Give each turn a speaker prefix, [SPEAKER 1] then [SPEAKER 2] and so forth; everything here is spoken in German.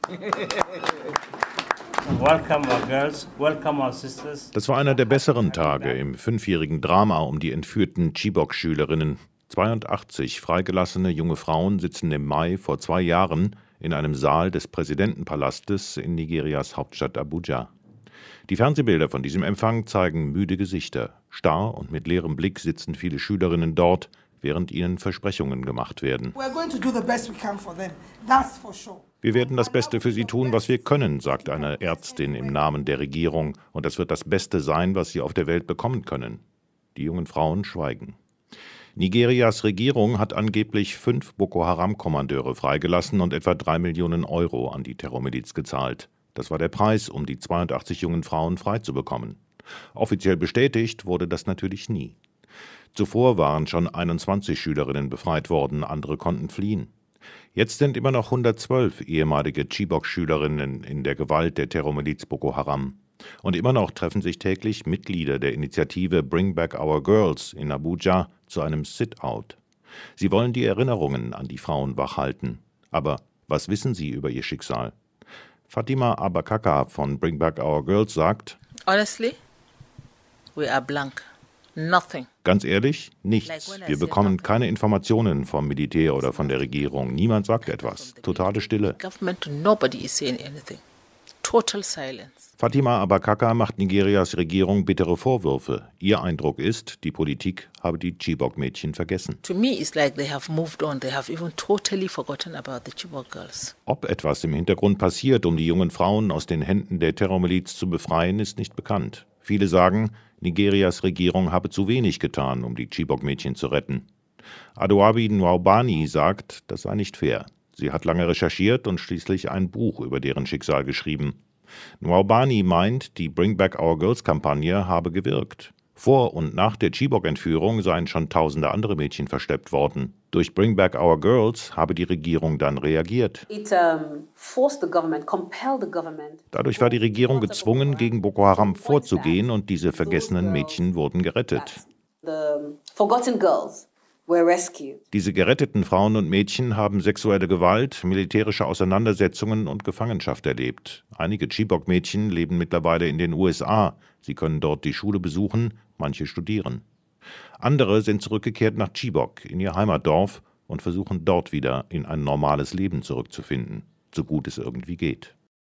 [SPEAKER 1] Welcome our girls, welcome our sisters.
[SPEAKER 2] Das war einer der besseren Tage im 5-jährigen Drama um die entführten Chibok-Schülerinnen. 82 freigelassene junge Frauen sitzen im Mai vor 2 Jahren in einem Saal des Präsidentenpalastes in Nigerias Hauptstadt Abuja. Die Fernsehbilder von diesem Empfang zeigen müde Gesichter. Starr und mit leerem Blick sitzen viele Schülerinnen dort, während ihnen Versprechungen gemacht werden. Wir werden das Beste für sie tun, was wir können, sagt eine Ärztin im Namen der Regierung. Und das wird das Beste sein, was sie auf der Welt bekommen können. Die jungen Frauen schweigen. Nigerias Regierung hat angeblich 5 Boko-Haram-Kommandeure freigelassen und etwa 3 Millionen Euro an die Terrormiliz gezahlt. Das war der Preis, um die 82 jungen Frauen freizubekommen. Offiziell bestätigt wurde das natürlich nie. Zuvor waren schon 21 Schülerinnen befreit worden, andere konnten fliehen. Jetzt sind immer noch 112 ehemalige Chibok-Schülerinnen in der Gewalt der Terrormiliz Boko Haram. Und immer noch treffen sich täglich Mitglieder der Initiative Bring Back Our Girls in Abuja zu einem Sit-Out. Sie wollen die Erinnerungen an die Frauen wachhalten. Aber was wissen sie über ihr Schicksal? Fatima Abakaka von Bring Back Our Girls sagt:
[SPEAKER 3] Honestly, we are blank. Nothing.
[SPEAKER 2] Ganz ehrlich, nichts. Wir bekommen keine Informationen vom Militär oder von der Regierung. Niemand sagt etwas. Totale Stille.
[SPEAKER 3] Nobody is saying anything. Total silence.
[SPEAKER 2] Fatima Abakaka macht Nigerias Regierung bittere Vorwürfe. Ihr Eindruck ist, die Politik habe die Chibok-Mädchen vergessen.
[SPEAKER 3] To me it's like they have moved on. They have even totally forgotten about the Chibok girls.
[SPEAKER 2] Ob etwas im Hintergrund passiert, um die jungen Frauen aus den Händen der Terrormiliz zu befreien, ist nicht bekannt. Viele sagen, Nigerias Regierung habe zu wenig getan, um die Chibok-Mädchen zu retten. Adoabi Nwaubani sagt, das sei nicht fair. Sie hat lange recherchiert und schließlich ein Buch über deren Schicksal geschrieben. Nwaubani meint, die Bring Back Our Girls-Kampagne habe gewirkt. Vor und nach der Chibok-Entführung seien schon tausende andere Mädchen verschleppt worden. Durch Bring Back Our Girls habe die Regierung dann reagiert. Dadurch war die Regierung gezwungen, gegen Boko Haram vorzugehen und diese vergessenen Mädchen wurden gerettet. Diese geretteten Frauen und Mädchen haben sexuelle Gewalt, militärische Auseinandersetzungen und Gefangenschaft erlebt. Einige Chibok-Mädchen leben mittlerweile in den USA. Sie können dort die Schule besuchen, manche studieren. Andere sind zurückgekehrt nach Chibok, in ihr Heimatdorf, und versuchen dort wieder in ein normales Leben zurückzufinden, so gut es irgendwie geht.